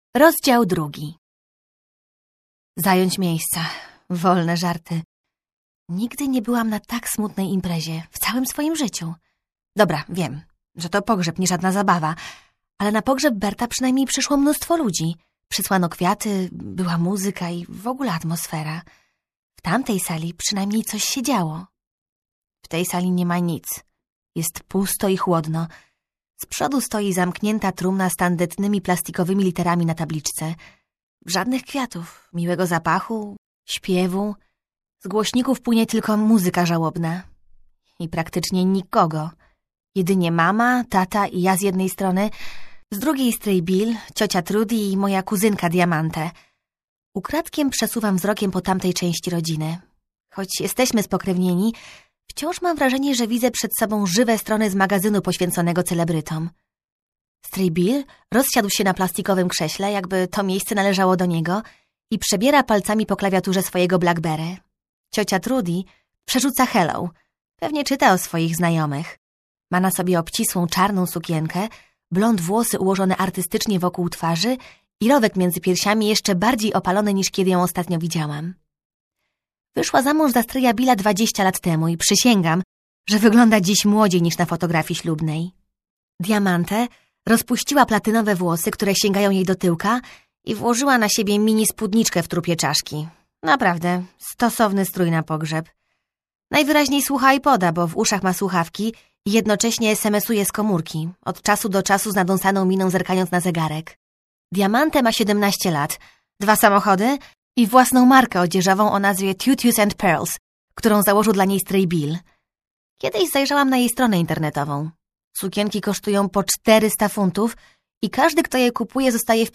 Rozdział 2. Zająć miejsca. Wolne żarty. Nigdy nie byłam na tak smutnej imprezie w całym swoim życiu. Dobra, wiem, że to pogrzeb, nie żadna zabawa, ale na pogrzeb Berta przynajmniej przyszło mnóstwo ludzi. Przysłano kwiaty, była muzyka i w ogóle atmosfera. W tamtej sali przynajmniej coś się działo. W tej sali nie ma nic. Jest pusto i chłodno. Z przodu stoi zamknięta trumna z tandetnymi plastikowymi literami na tabliczce. Żadnych kwiatów, miłego zapachu, śpiewu. Z głośników płynie tylko muzyka żałobna. I praktycznie nikogo. Jedynie mama, tata i ja z jednej strony, z drugiej Stray Bill, ciocia Trudy i moja kuzynka Diamante. Ukradkiem przesuwam wzrokiem po tamtej części rodziny. Choć jesteśmy spokrewnieni, wciąż mam wrażenie, że widzę przed sobą żywe strony z magazynu poświęconego celebrytom. Stray Bill rozsiadł się na plastikowym krześle, jakby to miejsce należało do niego i przebiera palcami po klawiaturze swojego Blackberry. Ciocia Trudy przerzuca hello. Pewnie czyta o swoich znajomych. Ma na sobie obcisłą czarną sukienkę, blond włosy ułożone artystycznie wokół twarzy i rowek między piersiami jeszcze bardziej opalony niż kiedy ją ostatnio widziałam. Wyszła za mąż za Straya Billa 20 lat temu i przysięgam, że wygląda dziś młodziej niż na fotografii ślubnej. Diamante rozpuściła platynowe włosy, które sięgają jej do tyłka i włożyła na siebie mini spódniczkę w trupie czaszki. Naprawdę, stosowny strój na pogrzeb. Najwyraźniej słucha iPoda, bo w uszach ma słuchawki i jednocześnie SMS-uje z komórki, od czasu do czasu z nadąsaną miną zerkając na zegarek. Diamante ma 17 lat, 2 samochody i własną markę odzieżową o nazwie Tutus and Pearls, którą założył dla niej Stray Bill. Kiedyś zajrzałam na jej stronę internetową. Sukienki kosztują po 400 funtów i każdy, kto je kupuje, zostaje w